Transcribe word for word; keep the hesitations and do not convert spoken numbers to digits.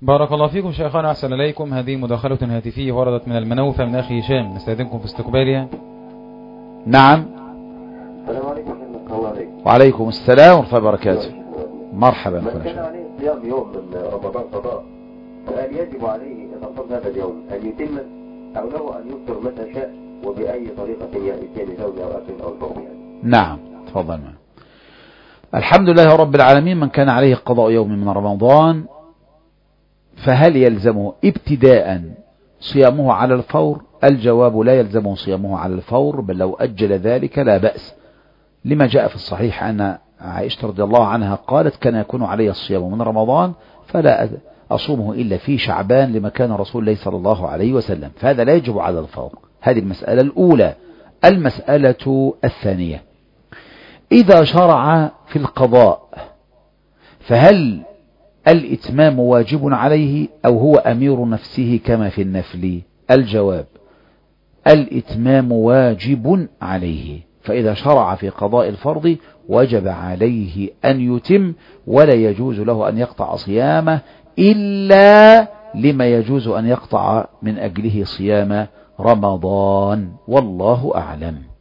بارك الله فيكم شيخنا، أحسن إليكم. هذه مداخلة هاتفية وردت من المنوفة من أخي هشام، نستأذنكم في استقبالها. نعم. السلام عليكم ورحمة الله وبركاته. وعليكم السلام ورحمة الله وبركاته. مرحبا. من كان عليه صيام يوم من رمضان قضاء، فهل يجب عليه إذا صام هذا اليوم أن يتم أو له أن يفطر متى شاء وبأي طريقة يأتي زوجة أو أكل أو شرب يعني؟ نعم تفضل. معنا. الحمد لله رب العالمين. من كان عليه قضاء يوم من رمضان فهل يلزمه ابتداء صيامه على الفور؟ الجواب لا يلزمه صيامه على الفور، بل لو أجل ذلك لا بأس، لما جاء في الصحيح أن عائشة رضي الله عنها قالت كان يكون علي الصيام من رمضان فلا أصومه إلا في شعبان لما كان رسول الله صلى الله عليه وسلم، فهذا لا يجب على الفور. هذه المسألة الأولى. المسألة الثانية، إذا شرع في القضاء فهل الإتمام واجب عليه أو هو أمير نفسه كما في النفل؟ الجواب الإتمام واجب عليه، فإذا شرع في قضاء الفرض وجب عليه أن يتم، ولا يجوز له أن يقطع صيامه إلا لما يجوز أن يقطع من أجله صيام رمضان، والله أعلم.